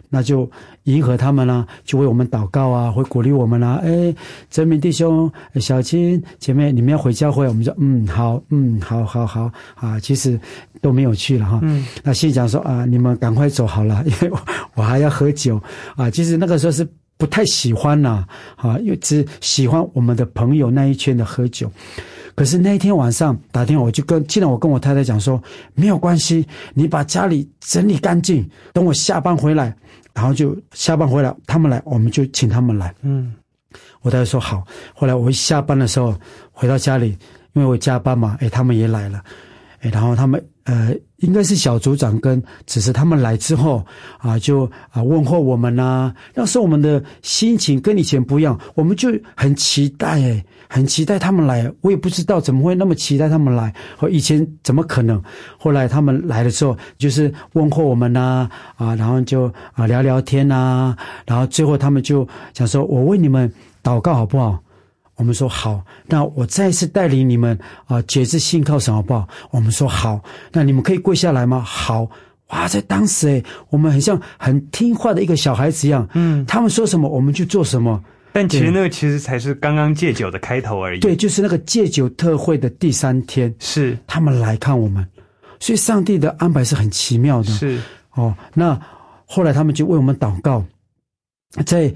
Speaker 4: 那就迎合他们啦，就为我们祷告啊，会鼓励我们啦。哲明弟兄、小青姐妹，你们要回教会，我们说好，好啊，其实都没有去了哈。那心里讲说啊，你们赶快走好了，因为我还要喝酒啊。其实那个时候是不太喜欢啦，因为只喜欢我们的朋友那一圈的喝酒。可是那一天晚上打电话，既然我跟我太太讲说没有关系，你把家里整理干净，等我下班回来，然后就下班回来他们来，我们就请他们来。我太太说好。后来我一下班的时候回到家里，因为我加班嘛，他们也来了，然后他们应该是小组长只是他们来之后啊，就问候我们啊。那时候我们的心情跟以前不一样，我们就很期待很期待他们来。我也不知道怎么会那么期待他们来，以前怎么可能？后来他们来的时候，就是问候我们啊，然后就聊聊天啊，然后最后他们就讲说：“我为你们祷告好不好？”我们说好。那我再一次带领你们决志信靠神好不好？我们说好。那你们可以跪下来吗？好。哇，在当时我们很像很听话的一个小孩子一样，他们说什么我们就做什么。
Speaker 3: 但其实那个其实才是刚刚戒酒的开头而已。
Speaker 4: 对，就是那个戒酒特会的第3天，
Speaker 3: 是
Speaker 4: 他们来看我们，所以上帝的安排是很奇妙的。
Speaker 3: 是
Speaker 4: 那后来他们就为我们祷告，在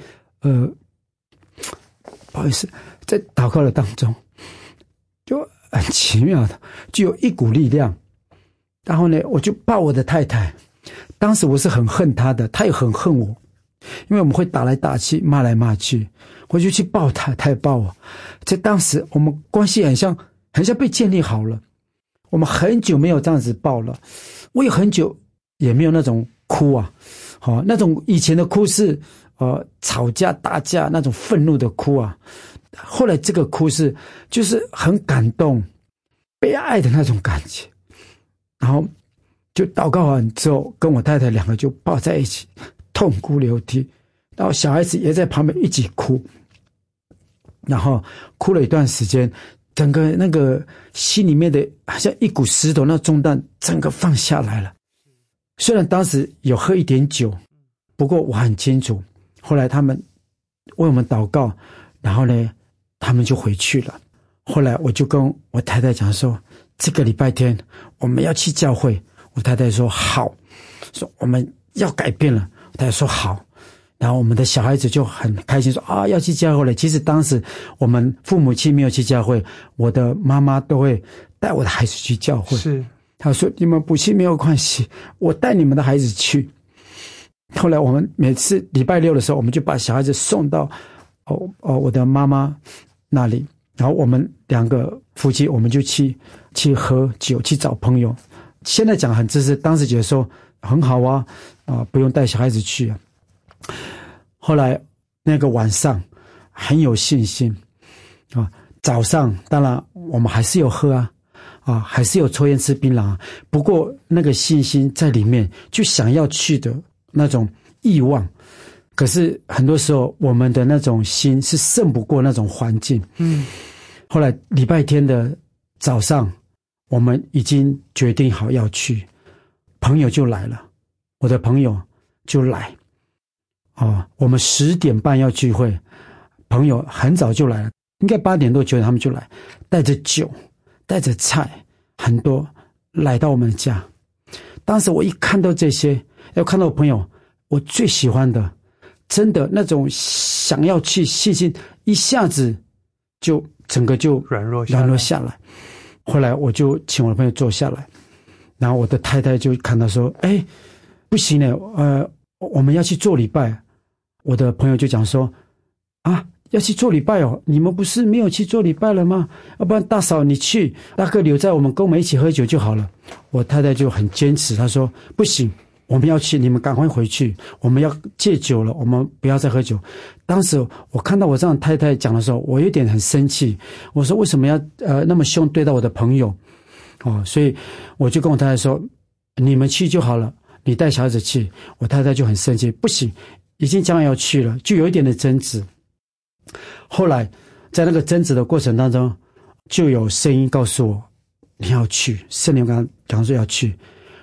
Speaker 4: 不好意思，在祷告的当中，就很奇妙的，就有一股力量。然后呢，我就抱我的太太，当时我是很恨她的，她也很恨我，因为我们会打来打去，骂来骂去，我就去抱她，她也抱我。在当时，我们关系很像被建立好了。我们很久没有这样子抱了，我也很久也没有那种哭啊，那种以前的哭是吵架打架那种愤怒的哭啊。后来这个哭是就是很感动被爱的那种感觉。然后就祷告完之后，跟我太太2个就抱在一起痛哭流涕，然后小孩子也在旁边一起哭，然后哭了一段时间，整个那个心里面的好像一股石头那重担整个放下来了。虽然当时有喝一点酒，不过我很清楚，后来他们为我们祷告，然后呢他们就回去了。后来我就跟我太太讲说，这个礼拜天我们要去教会。我太太说好，说我们要改变了。我太太说好，然后我们的小孩子就很开心说要去教会了。其实当时我们父母亲没有去教会，我的妈妈都会带我的孩子去教会。
Speaker 3: 是，
Speaker 4: 她说你们不去没有关系，我带你们的孩子去。后来我们每次礼拜6的时候，我们就把小孩子送到我的妈妈那里，然后我们2个夫妻我们就去喝酒，去找朋友。现在讲很自私，当时觉得说很好啊，不用带小孩子去啊。后来那个晚上很有信心啊，早上当然我们还是有喝啊，还是有抽烟吃槟榔啊，不过那个信心在里面，就想要去的那种欲望。可是很多时候我们的那种心是胜不过那种环境。后来礼拜天的早上，我们已经决定好要去，朋友就来了，我的朋友就来我们10点半要聚会，朋友很早就来了，应该8点多9点他们就来，带着酒带着菜很多来到我们的家。当时我一看到这些，要看到我朋友我最喜欢的，真的那种想要去信心一下子就整个就软弱下来。后来我就请我的朋友坐下来，然后我的太太就看到说不行了，我们要去做礼拜。我的朋友就讲说要去做礼拜你们不是没有去做礼拜了吗？要不然大嫂你去，大哥留在我们跟我们一起喝酒就好了。我太太就很坚持，她说不行，我们要去，你们赶快回去，我们要戒酒了，我们不要再喝酒。当时我看到我这样太太讲的时候，我有点很生气，我说为什么要那么凶对待我的朋友所以我就跟我太太说，你们去就好了，你带小孩子去。我太太就很生气，不行，已经将来要去了，就有一点的争执。后来在那个争执的过程当中，就有声音告诉我你要去，圣灵刚刚讲说要去。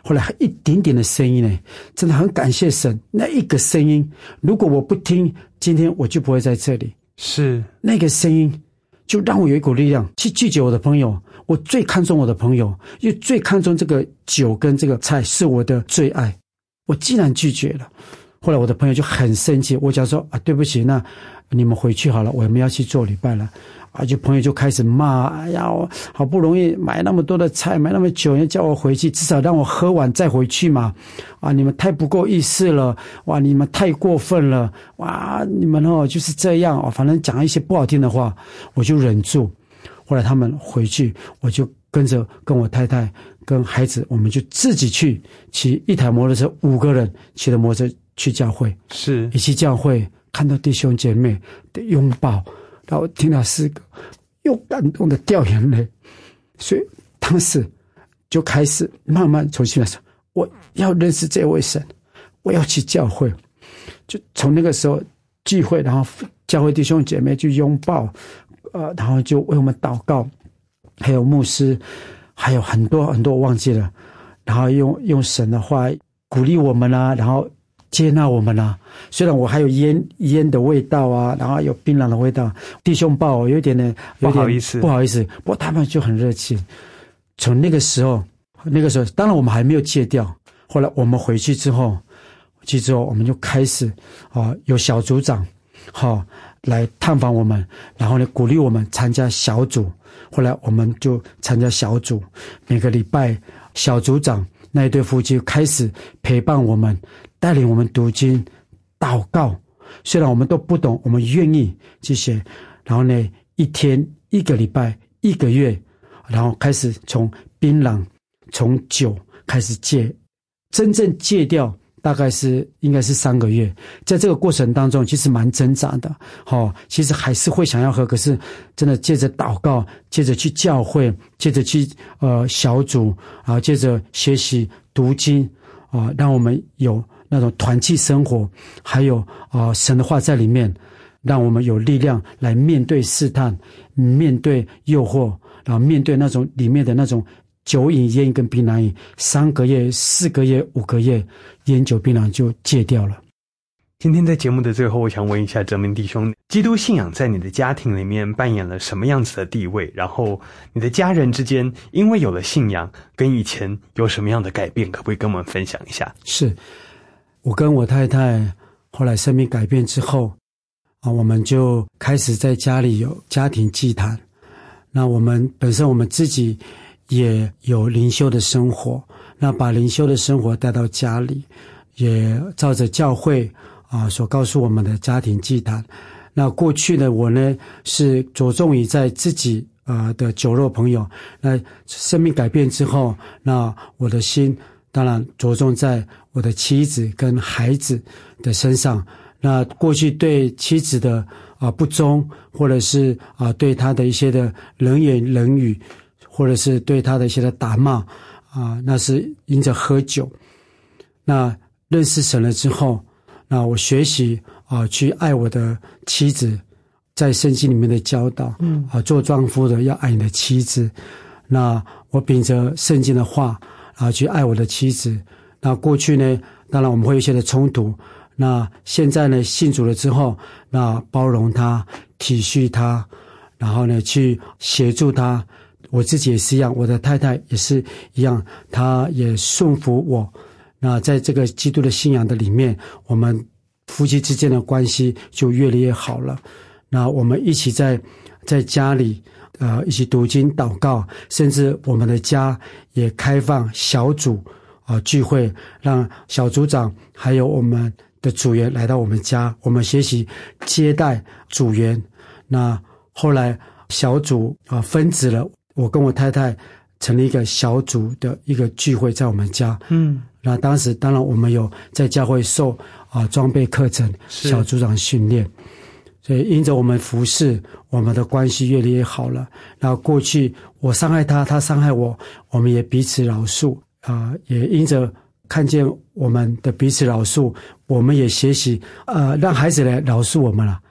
Speaker 4: 后来一点点的声音呢，真的很感谢神。那一个声音，如果我不听，今天我就不会在这里。
Speaker 3: 是
Speaker 4: 那个声音，就让我有一股力量去拒绝我的朋友。我最看重我的朋友，因为最看重这个酒跟这个菜是我的最爱。我既然拒绝了，后来我的朋友就很生气。我讲说对不起，那你们回去好了，我们要去做礼拜了。就朋友就开始骂，哎呀，我好不容易买那么多的菜，买那么久，要叫我回去，至少让我喝完再回去嘛。你们太不够意思了，哇，你们太过分了，哇，你们就是这样，反正讲一些不好听的话，我就忍住。后来他们回去，我就跟我太太跟孩子，我们就自己去骑一台摩托车，5个人骑着摩托车去教会。
Speaker 3: 是，
Speaker 4: 一起教会，看到弟兄姐妹的拥抱，然后听到诗歌，又感动的掉眼泪。所以当时就开始慢慢重新来说，我要认识这位神，我要去教会。就从那个时候聚会，然后教会弟兄姐妹去拥抱，然后就为我们祷告，还有牧师，还有很多很多我忘记了，然后用神的话鼓励我们啦，然后接纳我们啦。虽然我还有烟的味道啊，然后有槟榔的味道，弟兄抱有点不好意思，不过他们就很热情。从那个时候，当然我们还没有戒掉。后来我们回去之后，我们就开始有小组长来探访我们，然后呢鼓励我们参加小组。后来我们就参加小组，每个礼拜小组长那一对夫妻开始陪伴我们，带领我们读经祷告。虽然我们都不懂，我们愿意去写。然后呢一天一个礼拜一个月，然后开始从槟榔从酒开始戒，真正戒掉大概应该是3个月。在这个过程当中其实蛮挣扎的，其实还是会想要喝，可是真的借着祷告，借着去教会，借着去小组，借着学习读经，让我们有那种团契生活，还有神的话在里面，让我们有力量来面对试探，面对诱惑，然后面对那种里面的那种酒瘾、烟跟槟榔瘾，3个月、4个月、5个月，烟酒槟榔就戒掉了。
Speaker 3: 今天在节目的最后，我想问一下哲明弟兄，基督信仰在你的家庭里面扮演了什么样子的地位？然后你的家人之间因为有了信仰，跟以前有什么样的改变？可不可以跟我们分享一下？
Speaker 4: 是，我跟我太太后来生命改变之后，我们就开始在家里有家庭祭坛。那我们本身我们自己也有灵修的生活，那把灵修的生活带到家里，也照着教会所告诉我们的家庭祭坛。那过去呢，我呢是着重于在自己的酒肉朋友。那生命改变之后，那我的心当然着重在我的妻子跟孩子的身上。那过去对妻子的不忠，或者是对他的一些的冷言冷语，或者是对他的一些的打骂那是因着喝酒。那认识神了之后，那我学习去爱我的妻子，在圣经里面的教导做丈夫的要爱你的妻子。那我秉着圣经的话去爱我的妻子。那过去呢，当然我们会有一些的冲突，那现在呢信主了之后，那包容他，体恤他，然后呢去协助他。我自己也是一样，我的太太也是一样，她也顺服我。那在这个基督的信仰的里面，我们夫妻之间的关系就越来越好了。那我们一起在家里一起读经祷告，甚至我们的家也开放小组聚会，让小组长还有我们的组员来到我们家，我们学习接待组员。那后来小组分支了，我跟我太太成立一个小组的一个聚会在我们家。那当时当然我们有在教会受装备课程，小组长训练，所以因着我们服侍，我们的关系越来越好了。然后过去我伤害他，他伤害我，我们也彼此饶恕也因着看见我们的彼此饶恕，我们也学习让孩子来饶恕我们了。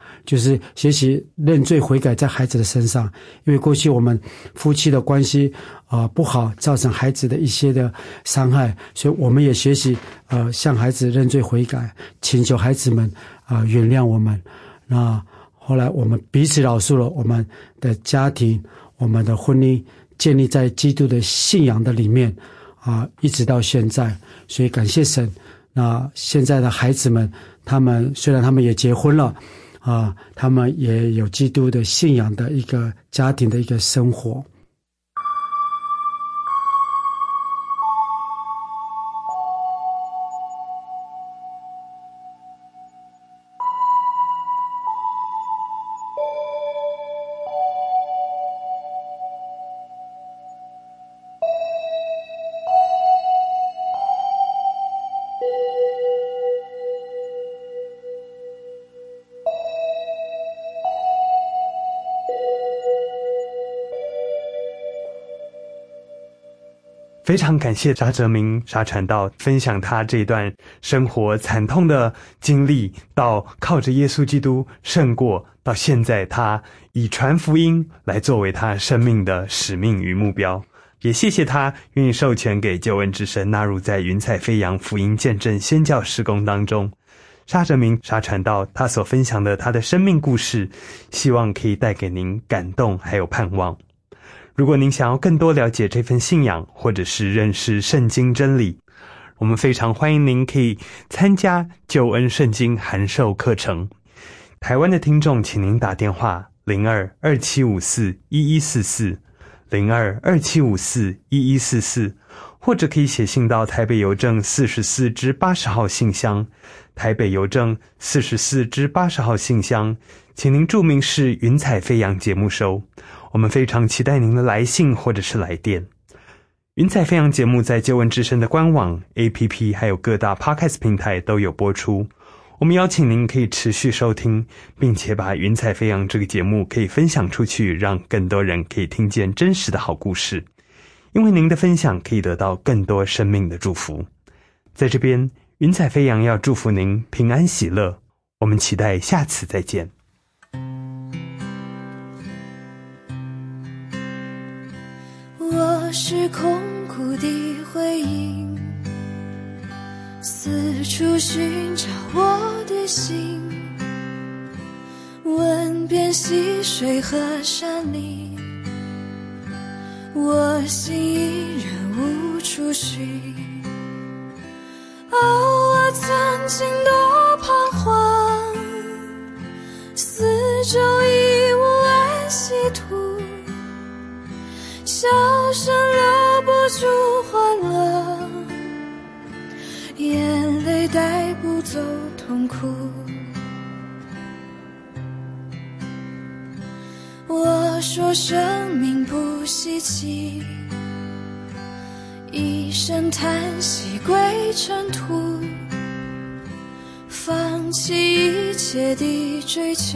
Speaker 4: 就是学习认罪悔改在孩子的身上，因为过去我们夫妻的关系不好，造成孩子的一些的伤害，所以我们也学习向孩子认罪悔改，请求孩子们原谅我们。那后来我们彼此饶恕了，我们的家庭，我们的婚姻建立在基督的信仰的里面一直到现在。所以感谢神。那现在的孩子们，他们虽然他们也结婚了他们也有基督的信仰的一个家庭的一个生活。
Speaker 3: 非常感谢沙哲明沙传道分享他这段生活惨痛的经历，到靠着耶稣基督胜过，到现在他以传福音来作为他生命的使命与目标。也谢谢他愿意授权给救恩之声纳入在云彩飞扬福音见证宣教事工当中。沙哲明沙传道他所分享的他的生命故事，希望可以带给您感动还有盼望。如果您想要更多了解这份信仰，或者是认识圣经真理，我们非常欢迎您可以参加救恩圣经函授课程。台湾的听众请您打电话02-2754-1144 02-2754-1144，或者可以写信到台北邮政44支80号信箱，台北邮政44支80号信箱，请您注明是云彩飞扬节目收。我们非常期待您的来信或者是来电。云彩飞扬节目在救恩之声的官网 APP 还有各大 Podcast 平台都有播出。我们邀请您可以持续收听，并且把云彩飞扬这个节目可以分享出去，让更多人可以听见真实的好故事。因为您的分享可以得到更多生命的祝福。在这边，云彩飞扬要祝福您平安喜乐。我们期待下次再见。
Speaker 5: 我是空谷的回音，四处寻找我的心，问遍溪水和山林，我心依然无处寻。我曾经多彷徨，四周已无安息土，笑声留不住欢乐，眼泪带不走痛苦。我说生命不稀奇，一声叹息归尘土，放弃一切的追求，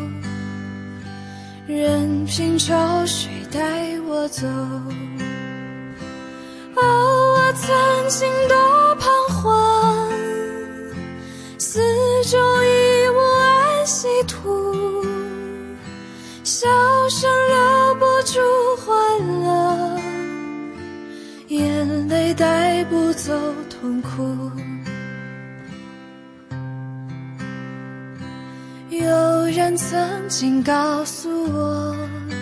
Speaker 5: 任凭潮水带我走。我曾经多彷徨，四周已无安息土，笑声留不住欢乐，眼泪带不走痛苦。有人曾经告诉我，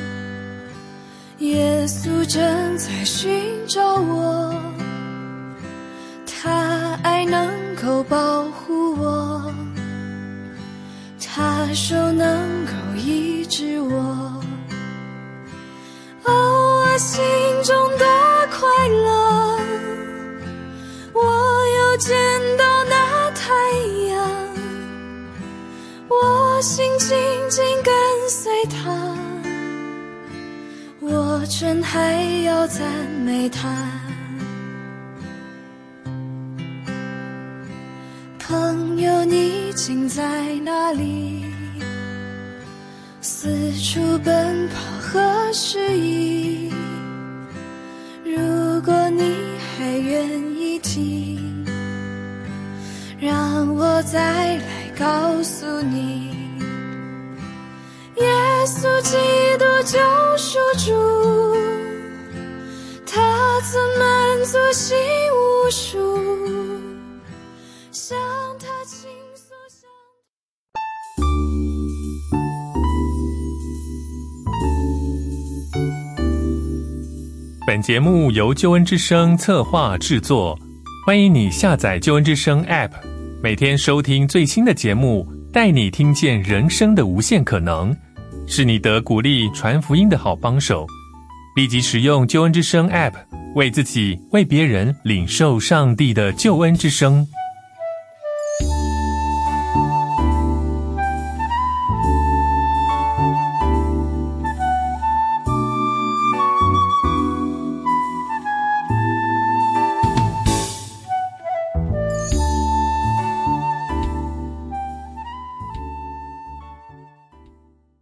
Speaker 5: 耶稣正在寻找我，他爱能够保护我，他手能够医治我。我心中多快乐，我又见到那太阳，我心紧紧跟随他，我真还要赞美他。朋友，你竟在哪里？四处奔跑何时已？如果你还愿意听，让我再来告诉你， 稣基督救赎主，他曾满足心无数，向他倾诉向
Speaker 1: 本节目由救恩之声策划制作，欢迎你下载救恩之声 App， 每天收听最新的节目，带你听见人生的无限可能，是你得鼓励传福音的好帮手。立即使用救恩之声 App， 为自己为别人领受上帝的救恩之声。